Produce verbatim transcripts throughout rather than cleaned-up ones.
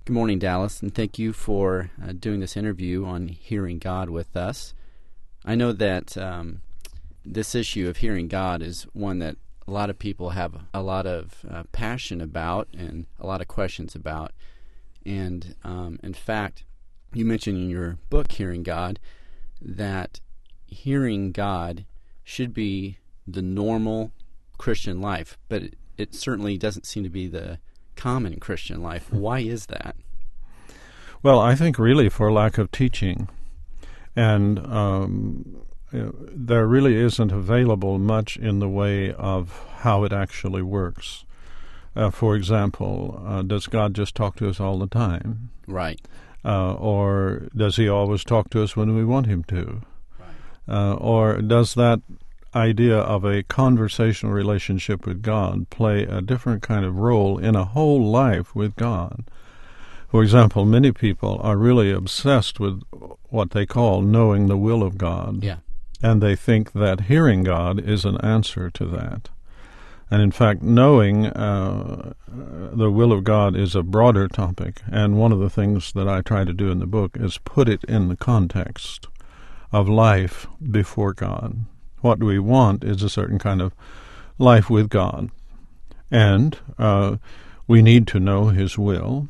Good morning, Dallas, and thank you for uh, doing this interview on hearing God with us. I know that um, this issue of hearing God is one that a lot of people have a lot of uh, passion about and a lot of questions about. And um, in fact, you mentioned in your book, Hearing God, that hearing God should be the normal Christian life, but it, it certainly doesn't seem to be the common Christian life. Why is that? Well, I think really for lack of teaching. And um, you know, there really isn't available much in the way of how it actually works. Uh, for example, uh, does God just talk to us all the time? Right. Uh, or does he always talk to us when we want him to? Right. Uh, or does that idea of a conversational relationship with God play a different kind of role in a whole life with God? For example, many people are really obsessed with what they call knowing the will of God. Yeah. And they think that hearing God is an answer to that. And in fact, knowing uh, the will of God is a broader topic. And one of the things that I try to do in the book is put it in the context of life before God. What we want is a certain kind of life with God. And uh, we need to know his will.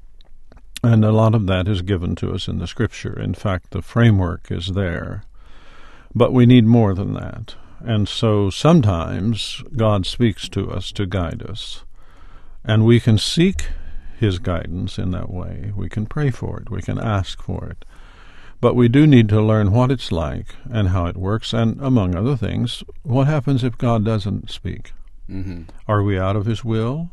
And a lot of that is given to us in the Scripture. In fact, the framework is there. But we need more than that. And so sometimes God speaks to us to guide us. And we can seek his guidance in that way. We can pray for it. We can ask for it. But we do need to learn what it's like and how it works. And among other things, what happens if God doesn't speak? Mm-hmm. Are we out of his will?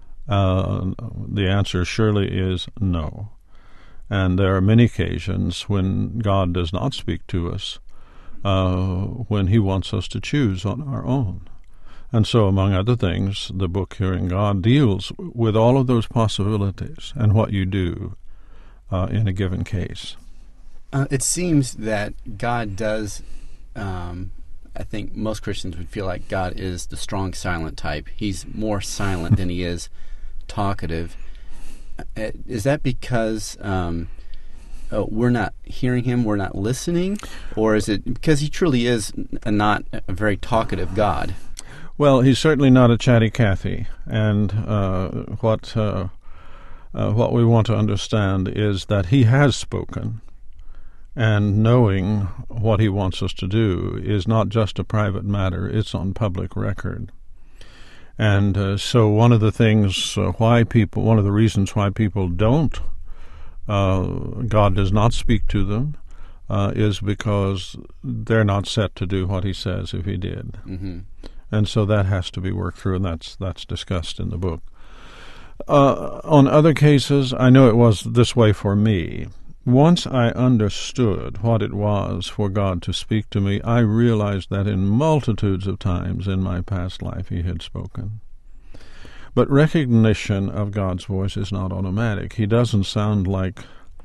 Uh, the answer surely is no. And there are many occasions when God does not speak to us, uh, when he wants us to choose on our own. And so, among other things, the book Hearing God deals with all of those possibilities and what you do uh, in a given case. Uh, it seems that God does, um, I think most Christians would feel like God is the strong silent type. He's more silent than he is talkative. Uh, is that because um, uh, we're not hearing him, we're not listening? Or is it because he truly is a not a very talkative God? Well, he's certainly not a chatty Cathy. And uh, what, uh, uh, what we want to understand is that he has spoken. And knowing what he wants us to do is not just a private matter, it's on public record. And uh, so one of the things uh, why people, one of the reasons why people don't, uh, God does not speak to them, uh, is because they're not set to do what he says if he did. Mm-hmm. And so that has to be worked through, and that's, that's discussed in the book. Uh, on other cases, I know it was this way for me. Once I understood what it was for God to speak to me, I realized that in multitudes of times in my past life he had spoken. But recognition of God's voice is not automatic. He doesn't sound like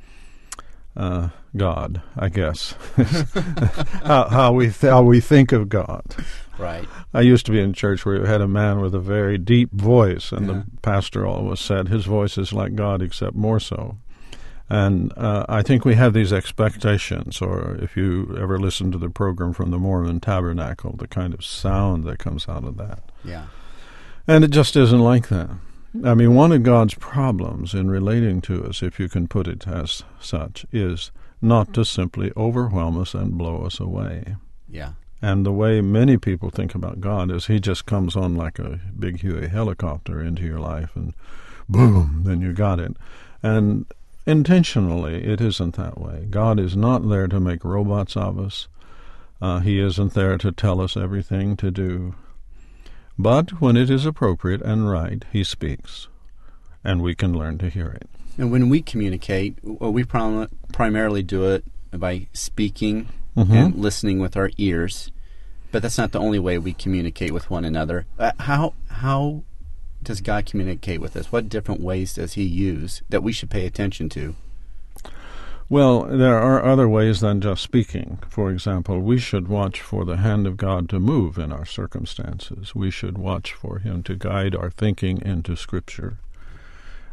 uh, God, I guess, how, how, we th- how we think of God. Right. I used to be in church where we had a man with a very deep voice, and yeah. the pastor always said his voice is like God except more so. And uh, I think we have these expectations, or if you ever listen to the program from the Mormon Tabernacle, the kind of sound that comes out of that. Yeah. And it just isn't like that. I mean, one of God's problems in relating to us, if you can put it as such, is not to simply overwhelm us and blow us away. Yeah. And the way many people think about God is he just comes on like a big Huey helicopter into your life, and boom, then you got it. And intentionally, it isn't that way. God is not there to make robots of us. Uh, he isn't there to tell us everything to do. But when it is appropriate and right, he speaks, and we can learn to hear it. And when we communicate, well, we prim- primarily do it by speaking mm-hmm. and listening with our ears. But that's not the only way we communicate with one another. Uh, how how does God communicate with us? What different ways does he use that we should pay attention to? Well, there are other ways than just speaking. For example, we should watch for the hand of God to move in our circumstances. We should watch for him to guide our thinking into Scripture.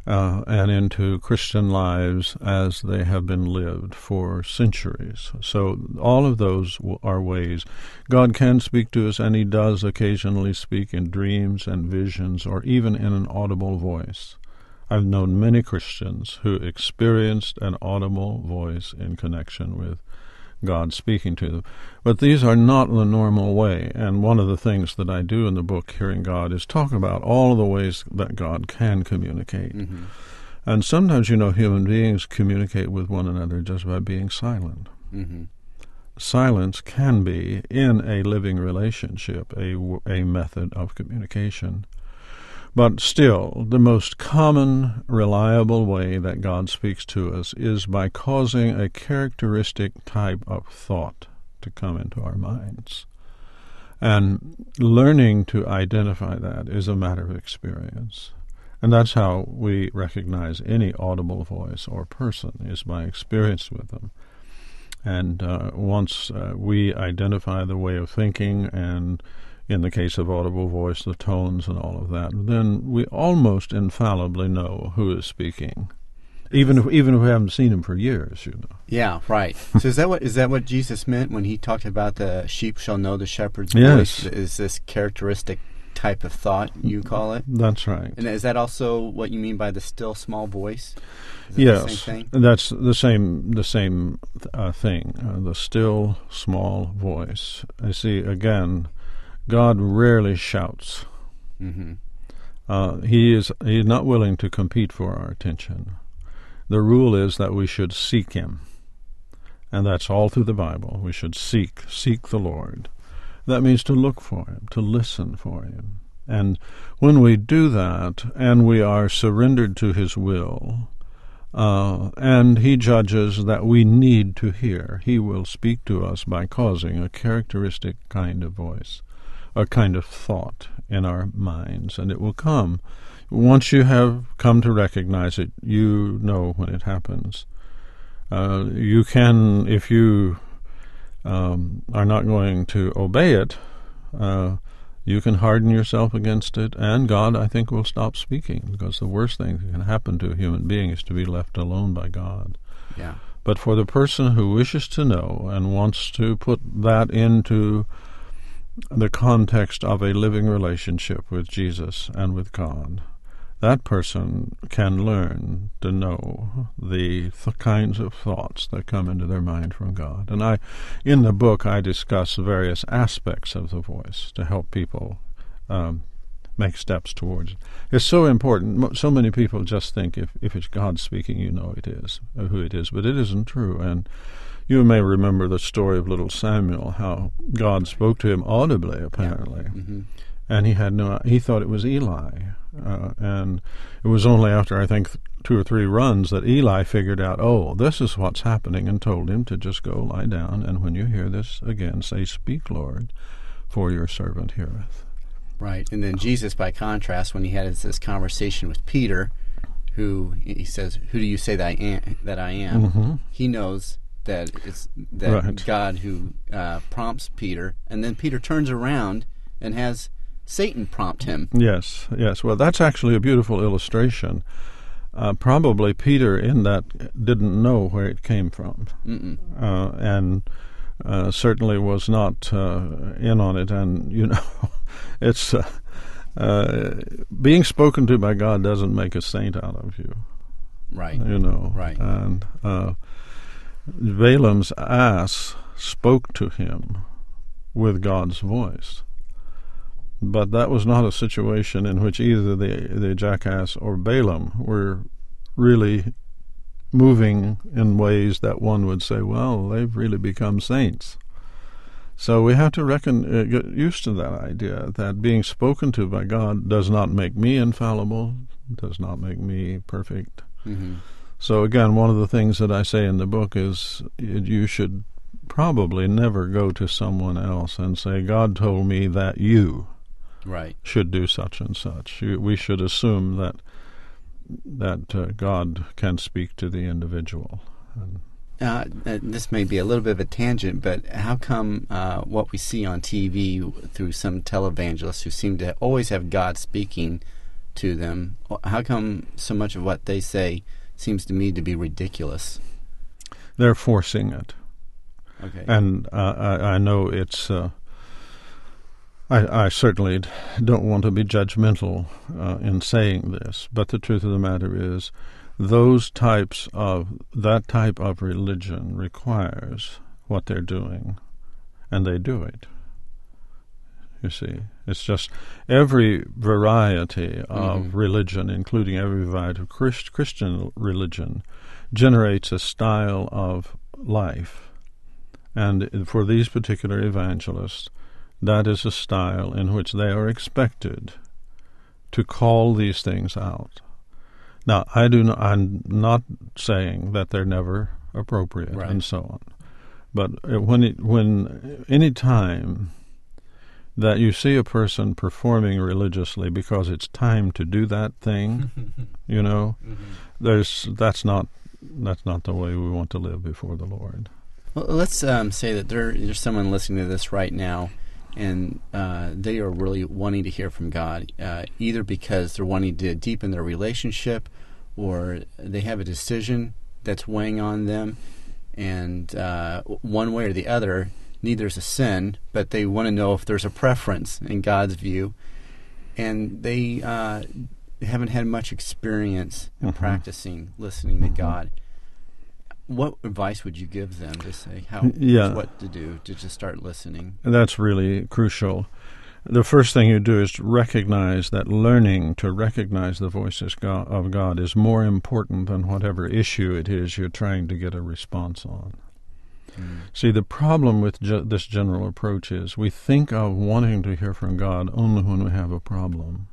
uh, and into Christian lives as they have been lived for centuries. So all of those w- are ways. God can speak to us, and he does occasionally speak in dreams and visions, or even in an audible voice. I've known many Christians who experienced an audible voice in connection with God speaking to them. But these are not the normal way, and one of the things that I do in the book, Hearing God, is talk about all of the ways that God can communicate. Mm-hmm. And sometimes, you know, human beings communicate with one another just by being silent. Mm-hmm. Silence can be, in a living relationship, a, a method of communication. But still, the most common, reliable way that God speaks to us is by causing a characteristic type of thought to come into our minds. And learning to identify that is a matter of experience. And that's how we recognize any audible voice or person, is by experience with them. And uh, once uh, we identify the way of thinking, and in the case of audible voice, the tones and all of that, then we almost infallibly know who is speaking, even if even if we haven't seen him for years, you know. Yeah, right. So is that what is that what Jesus meant when he talked about the sheep shall know the shepherd's Yes. voice? Is this characteristic type of thought, you call it? That's right. And is that also what you mean by the still small voice? Is that Yes, the same thing? that's the same the same uh, thing. Uh, the still small voice. I see again. God rarely shouts. Mm-hmm. Uh, he is he is not willing to compete for our attention. The rule is that we should seek him. And that's all through the Bible. We should seek, seek the Lord. That means to look for him, to listen for him. And when we do that, and we are surrendered to his will, uh, and he judges that we need to hear, he will speak to us by causing a characteristic kind of voice, a kind of thought in our minds, and it will come. Once you have come to recognize it, you know when it happens. Uh, you can, if you um, are not going to obey it, uh, you can harden yourself against it, and God, I think, will stop speaking, because the worst thing that can happen to a human being is to be left alone by God. Yeah. But for the person who wishes to know and wants to put that into the context of a living relationship with Jesus and with God, that person can learn to know the th- kinds of thoughts that come into their mind from God. And I, in the book, I discuss various aspects of the voice to help people um, make steps towards it. It's so important. So many people just think if, if it's God speaking, you know it is, or who it is, but it isn't true. And you may remember the story of little Samuel, how God spoke to him audibly, apparently. Yeah. Mm-hmm. And he had no, he thought it was Eli. Uh, and it was only after, I think, th- two or three runs that Eli figured out, oh, this is what's happening, and told him to just go lie down, and when you hear this again, say, "Speak, Lord, for your servant heareth." Right. And then Jesus, by contrast, when he had this conversation with Peter, who he says, "Who do you say that I am?" That I am? Mm-hmm. He knows that it's that Right. God who uh, prompts Peter, and then Peter turns around and has Satan prompt him. Yes, yes. Well, that's actually a beautiful illustration. Uh, probably Peter in that didn't know where it came from, uh, and uh, certainly was not uh, in on it. And, you know, it's uh, uh, being spoken to by God doesn't make a saint out of you. Right. You know. Right. And uh, Balaam's ass spoke to him with God's voice. But that was not a situation in which either the the jackass or Balaam were really moving in ways that one would say, well, they've really become saints. So we have to reckon, uh, get used to that idea that being spoken to by God does not make me infallible, does not make me perfect. Mm-hmm. So again, one of the things that I say in the book is you should probably never go to someone else and say, God told me that you Right. should do such and such. We should assume that that uh, God can speak to the individual. And Uh, uh, this may be a little bit of a tangent, but how come uh, what we see on T V through some televangelists who seem to always have God speaking to them, how come so much of what they say seems to me to be ridiculous? They're forcing it. Okay. And uh, I, I know it's... Uh, I, I certainly don't want to be judgmental uh, in saying this, but the truth of the matter is those types of, that type of religion requires what they're doing, and they do it. You see, it's just every variety of mm-hmm. religion, including every variety of Christ, Christian religion, generates a style of life. And for these particular evangelists, that is a style in which they are expected to call these things out. Now, I do not, I'm not saying that they're never appropriate right. and so on. But when it, when any time that you see a person performing religiously because it's time to do that thing, you know, mm-hmm. there's that's not that's not the way we want to live before the Lord. Well, let's um, say that there, there's someone listening to this right now, and uh, they are really wanting to hear from God, uh, either because they're wanting to deepen their relationship, or they have a decision that's weighing on them, and uh, one way or the other, neither is a sin, but they want to know if there's a preference in God's view, and they uh, haven't had much experience in mm-hmm. practicing listening to God. What advice would you give them to say how yeah. what to do to just start listening? That's really crucial. The first thing you do is to recognize that learning to recognize the voices of God is more important than whatever issue it is you're trying to get a response on. Mm. See, the problem with ge- this general approach is we think of wanting to hear from God only when we have a problem.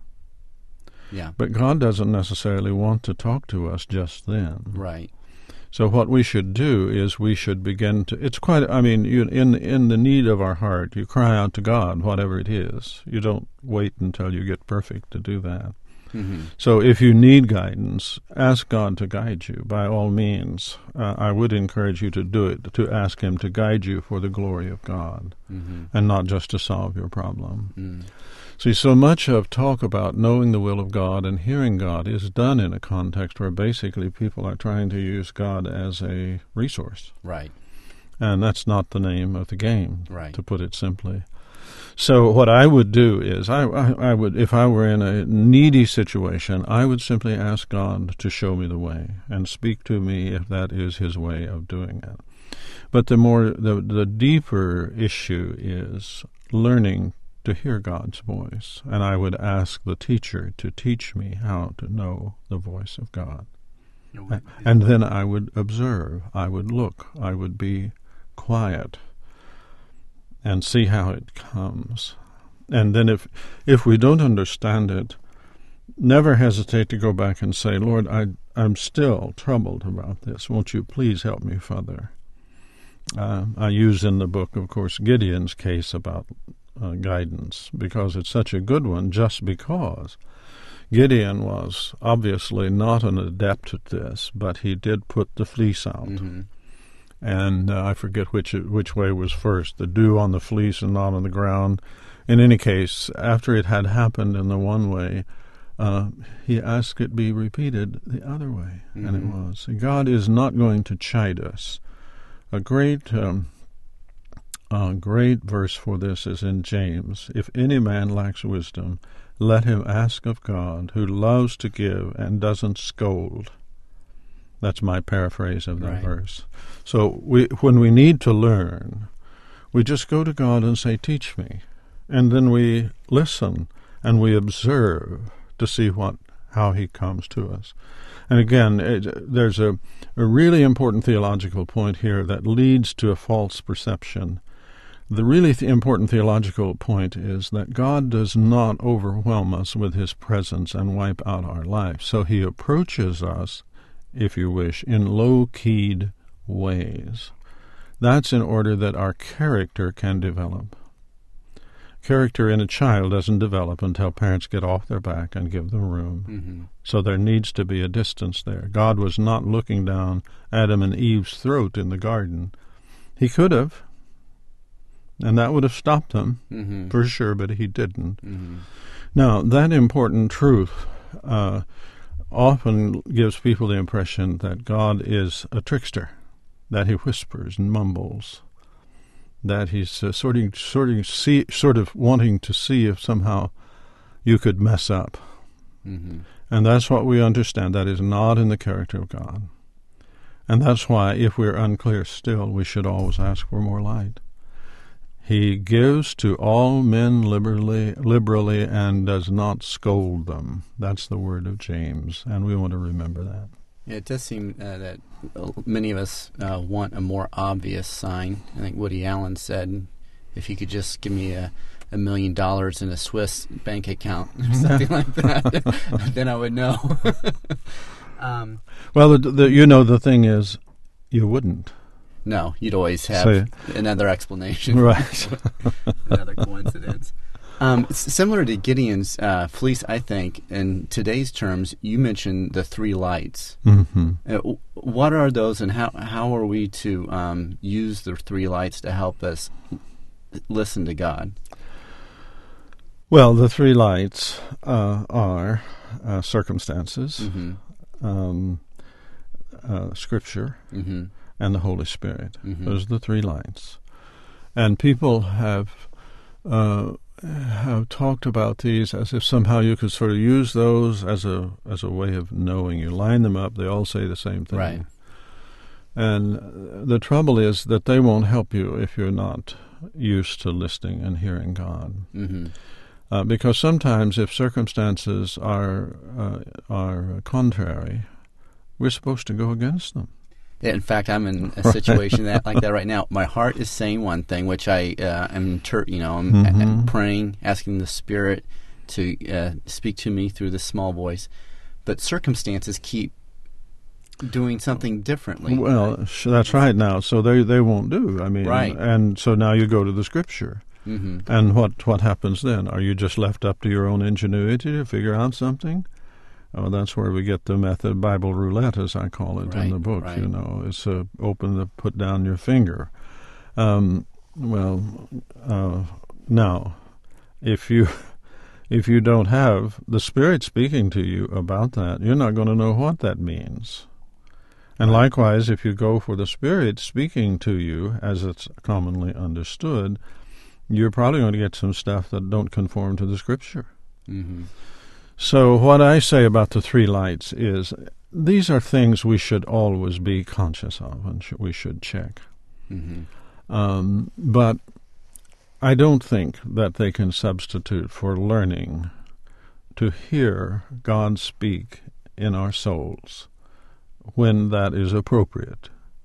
Yeah. But God doesn't necessarily want to talk to us just then. Right. So what we should do is we should begin to, it's quite, I mean, you, in in the need of our heart, you cry out to God, whatever it is. You don't wait until you get perfect to do that. Mm-hmm. So if you need guidance, ask God to guide you by all means. Uh, I would encourage you to do it, to ask Him to guide you for the glory of God, mm-hmm. and not just to solve your problem. Mm. See, so much of talk about knowing the will of God and hearing God is done in a context where basically people are trying to use God as a resource. Right. And that's not the name of the game, right. to put it simply. So what I would do is, I, I, I would, if I were in a needy situation, I would simply ask God to show me the way and speak to me if that is His way of doing it. But the more, the, the deeper issue is learning to hear God's voice, and I would ask the teacher to teach me how to know the voice of God. No, and then I would observe, I would look, I would be quiet and see how it comes. And then if if we don't understand it, never hesitate to go back and say, Lord, I, I'm still troubled about this. Won't you please help me further? Uh, I use in the book, of course, Gideon's case about Uh, guidance, because it's such a good one, just because Gideon was obviously not an adept at this, but he did put the fleece out. Mm-hmm. And uh, I forget which which way was first, the dew on the fleece and not on the ground. In any case, after it had happened in the one way, uh, he asked it be repeated the other way, mm-hmm. and it was. God is not going to chide us. A great... Um, A great verse for this is in James. If any man lacks wisdom, let him ask of God, who loves to give and doesn't scold. That's my paraphrase of that right. verse. So we, when we need to learn, we just go to God and say, teach me. And then we listen and we observe to see what how He comes to us. And again, it, there's a, a really important theological point here that leads to a false perception. The really th- important theological point is that God does not overwhelm us with His presence and wipe out our life. So He approaches us, if you wish, in low-keyed ways. That's in order that our character can develop. Character in a child doesn't develop until parents get off their back and give them room. Mm-hmm. So there needs to be a distance there. God was not looking down Adam and Eve's throat in the garden. He could have. And that would have stopped them, mm-hmm. for sure, but He didn't. Mm-hmm. Now, that important truth uh, often gives people the impression that God is a trickster, that he whispers and mumbles, that he's uh, sort of, sort of, see, sort of wanting to see if somehow you could mess up. Mm-hmm. And that's what we understand. That is not in the character of God. And that's why, if we're unclear still, we should always ask for more light. He gives to all men liberally, liberally and does not scold them. That's the word of James, and we want to remember that. Yeah, it does seem uh, that many of us uh, want a more obvious sign. I think Woody Allen said, if you could just give me a, a million dollars in a Swiss bank account or something like that, then I would know. um, well, the, the, you know, the thing is, you wouldn't. No, you'd always have So, another explanation. Right. Another coincidence. Um, s- similar to Gideon's uh, fleece, I think, in today's terms, you mentioned the three lights. Mm-hmm. Uh, w- what are those, and how how are we to um, use the three lights to help us l- listen to God? Well, the three lights uh, are uh, circumstances, Mm-hmm. um, uh, Scripture, Mm-hmm. and the Holy Spirit. Mm-hmm. Those are the three lights. And people have uh, have talked about these as if somehow you could sort of use those as a as a way of knowing. You line them up; they all say the same thing. Right. And the trouble is that they won't help you if you're not used to listening and hearing God. Mm-hmm. Uh, because sometimes, if circumstances are uh, are contrary, we're supposed to go against them. Yeah, in fact, I'm in a situation that like that right now. My heart is saying one thing, which I uh, am, ter- you know, I'm, Mm-hmm. I'm praying, asking the Spirit to uh, speak to me through this small voice, but circumstances keep doing something differently. Well, sh- that's right. Now, so they they won't do. I mean, Right. And so now you go to the Scripture, Mm-hmm. and what what happens then? Are you just left up to your own ingenuity to figure out something? Oh, that's where we get the method, Bible roulette, as I call it in Right, the book. right. You know, it's uh, open the put down your finger. Um, well, uh, now, if you if you don't have the Spirit speaking to you about that, you're not going to know what that means. And Right. likewise, if you go for the Spirit speaking to you, as it's commonly understood, you're probably going to get some stuff that don't conform to the Scripture. Mm-hmm. So what I say about the three lights is these are things we should always be conscious of and sh- we should check. Mm-hmm. Um, but I don't think that they can substitute for learning to hear God speak in our souls when that is appropriate.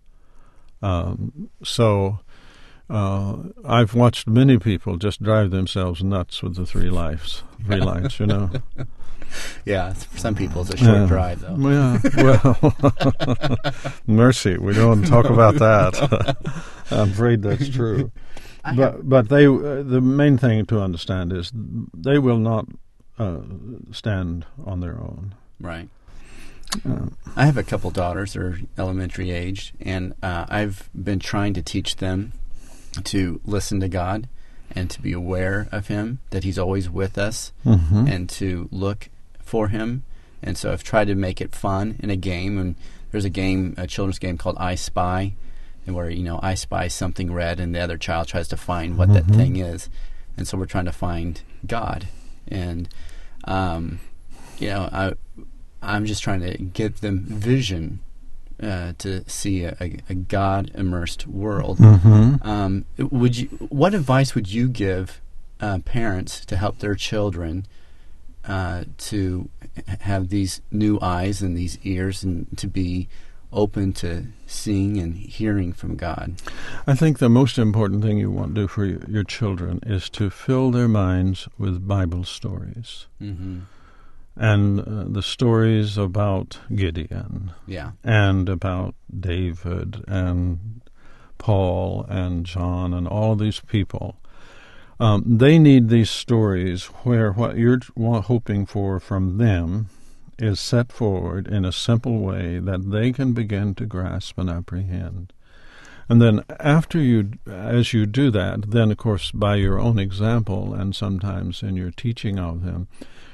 Um, so uh, I've watched many people just drive themselves nuts with the three lights, three lights, you know. Yeah, for some people it's a short Yeah. drive, though. Yeah, well, mercy, we don't talk about that. I'm afraid that's true. I But but they uh, the main thing to understand is they will not uh, stand on their own. Right. Uh, I have a couple daughters, they're elementary aged, and uh, I've been trying to teach them to listen to God and to be aware of Him, that He's always with us, mhm. and to look for Him. And so I've tried to make it fun in a game, and there's a game, a children's game called I Spy, and where, you know, I spy something red, and the other child tries to find what that Mhm. thing is. And so we're trying to find God. And, um, you know, I, I'm just trying to give them vision uh, to see a, a, a God-immersed world. Mhm. Um, would you? What advice would you give uh, parents to help their children uh, to h- have these new eyes and these ears, and to be open to seeing and hearing from God? I think the most important thing you want to do for your, your children is to fill their minds with Bible stories. Mm-hmm. And uh, the stories about Gideon Yeah. and about David and Paul and John and all these people. Um, they need these stories where what you're wa- hoping for from them is set forward in a simple way that they can begin to grasp and apprehend. And then after you, as you do that, then of course by your own example and sometimes in your teaching of them,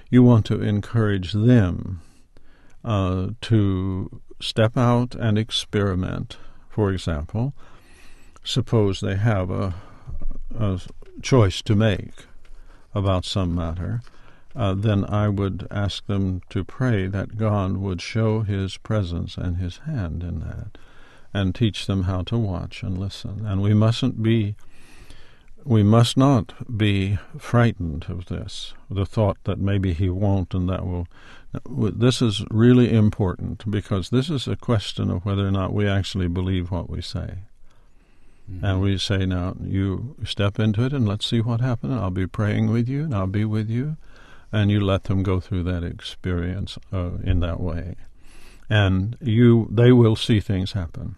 you want to encourage them uh, to step out and experiment. For example, suppose they have a, a choice to make about some matter, uh, then I would ask them to pray that God would show His presence and His hand in that, and teach them how to watch and listen. And we mustn't be, we must not be frightened of this, the thought that maybe He won't and that will. This is really important, because this is a question of whether or not we actually believe what we say. Mm-hmm. And we say, now, you step into it and let's see what happens. I'll be praying with you and I'll be with you. And you let them go through that experience uh, in that way. And you, they will see things happen.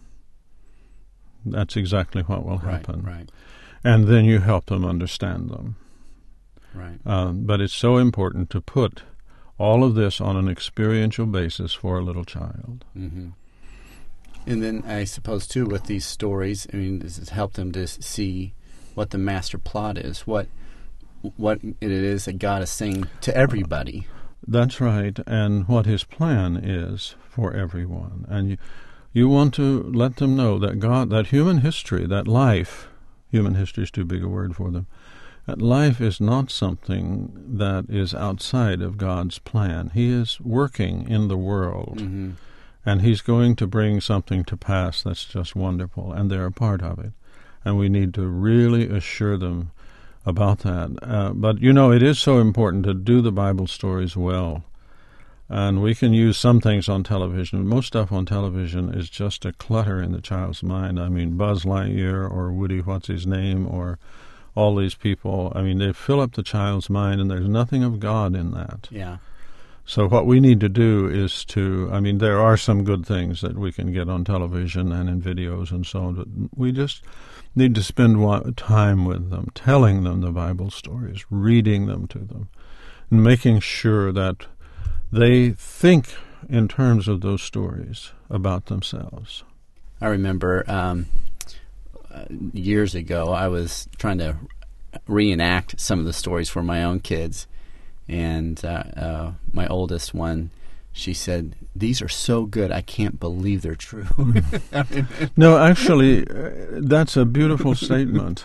That's exactly what will happen. Right, right. And then you help them understand them. Right. Um, but it's so important to put all of this on an experiential basis for a little child. Mm-hmm. And then I suppose, too, with these stories, I mean, this has helped them to see what the master plot is, what what it is that God is saying to everybody. That's right, and what His plan is for everyone. And you, you want to let them know that God, that human history, that life, human history is too big a word for them, that life is not something that is outside of God's plan. He is working in the world, mm-hmm. and He's going to bring something to pass that's just wonderful, and they're a part of it. And we need to really assure them about that. Uh, but, you know, it is so important to do the Bible stories well. And we can use some things on television. Most stuff on television is just a clutter in the child's mind. I mean, Buzz Lightyear or Woody What's-His-Name or all these people. I mean, they fill up the child's mind, and there's nothing of God in that. Yeah. So what we need to do is to, I mean, there are some good things that we can get on television and in videos and so on, but we just need to spend time with them, telling them the Bible stories, reading them to them, and making sure that they think in terms of those stories about themselves. I remember um, uh, years ago I was trying to reenact some of the stories for my own kids, and uh, uh, my oldest one, she said, "These are so good, I can't believe they're true." No, actually, uh, that's a beautiful statement.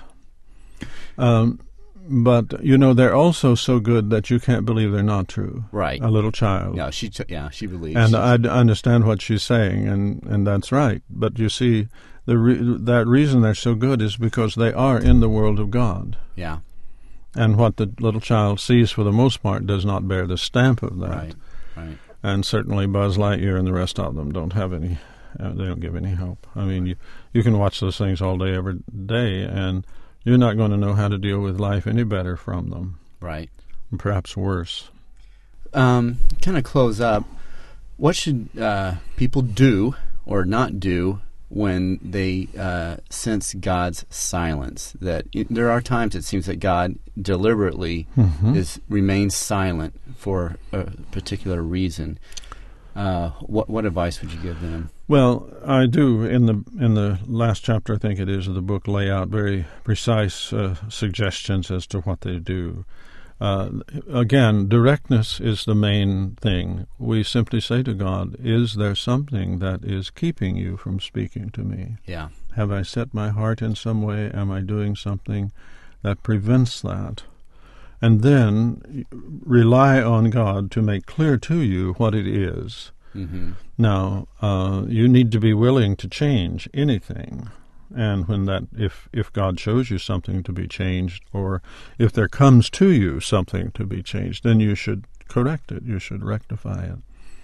Um, but, you know, they're also so good that you can't believe they're not true. Right. A little child. Yeah, she, t- yeah, she believes. And I d- understand what she's saying, and, and that's right. But you see, the re- that reason they're so good is because they are in the world of God. Yeah. And what the little child sees, for the most part, does not bear the stamp of that. Right, right. And certainly Buzz Lightyear and the rest of them don't have any, uh, they don't give any help. I mean, you, you can watch those things all day, every day, and you're not going to know how to deal with life any better from them. Right. And perhaps worse. Um, kind of close up, what should uh, people do or not do when they uh, sense God's silence? That it, there are times it seems that God deliberately mm-hmm. is remains silent for a particular reason. Uh, what what advice would you give them? Well, I do in the in the last chapter, I think it is, of the book, lay out very precise uh, suggestions as to what they do. Uh, again, directness is the main thing. We simply say to God, "Is there something that is keeping you from speaking to me? Yeah. Have I set my heart in some way? Am I doing something that prevents that?" And then rely on God to make clear to you what it is. Mm-hmm. Now, uh, you need to be willing to change anything. And when that, if, if God shows you something to be changed, or if there comes to you something to be changed, then you should correct it. You should rectify it.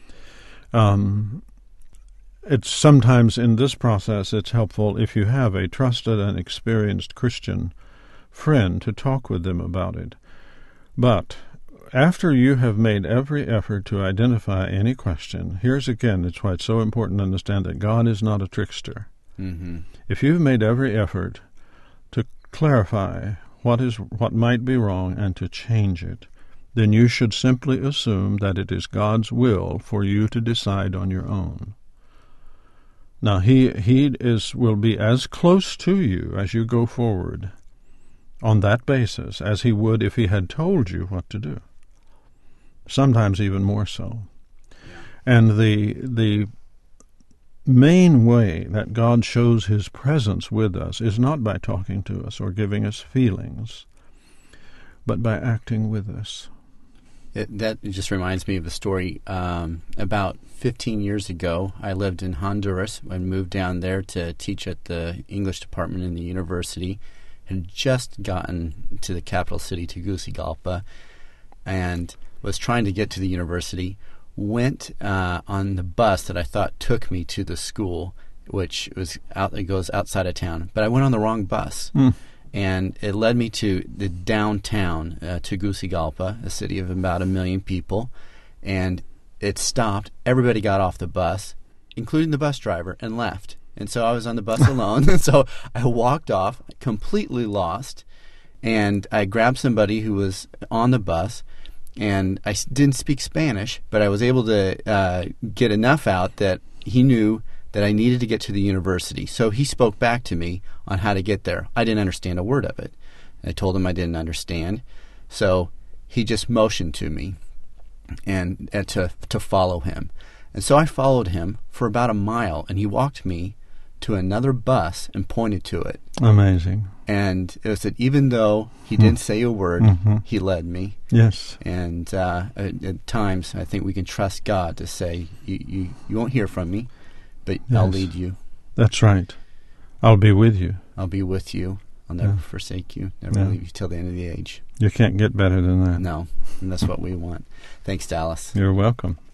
Um, it's sometimes in this process, it's helpful if you have a trusted and experienced Christian friend to talk with them about it. But after you have made every effort to identify any question, here's again, it's why it's so important to understand that God is not a trickster. Mm-hmm. If you've made every effort to clarify what is what might be wrong and to change it, then you should simply assume that it is God's will for you to decide on your own. Now, he he is will be as close to you as you go forward on that basis as he would if he had told you what to do. sometimes even more so. And the the main way that God shows his presence with us is not by talking to us or giving us feelings, but by acting with us. It, that just reminds me of a story. Um, about fifteen years ago, I lived in Honduras and moved down there to teach at the English department in the university. Had just gotten to the capital city, Tegucigalpa, and was trying to get to the university. Went uh, on the bus that I thought took me to the school, which was out. It goes outside of town, but I went on the wrong bus, mm. and it led me to the downtown uh, Tegucigalpa, a city of about a million people, and it stopped. Everybody got off the bus, including the bus driver, and left. And so I was on the bus alone. And so I walked off, completely lost, and I grabbed somebody who was on the bus. And I didn't speak Spanish, but I was able to uh, get enough out that he knew that I needed to get to the university. So he spoke back to me on how to get there. I didn't understand a word of it. I told him I didn't understand. So he just motioned to me and, and to to follow him. And so I followed him for about a mile, and he walked me to another bus and pointed to it. Amazing. And it was that even though he didn't say a word, mm-hmm. he led me. Yes. And uh, at, at times, I think we can trust God to say, you, you, you won't hear from me, but yes. I'll lead you. That's right. I'll be with you. I'll be with you. I'll never yeah. forsake you, never yeah. leave you till the end of the age. You can't get better than that. No, and that's what we want. Thanks, Dallas. You're welcome.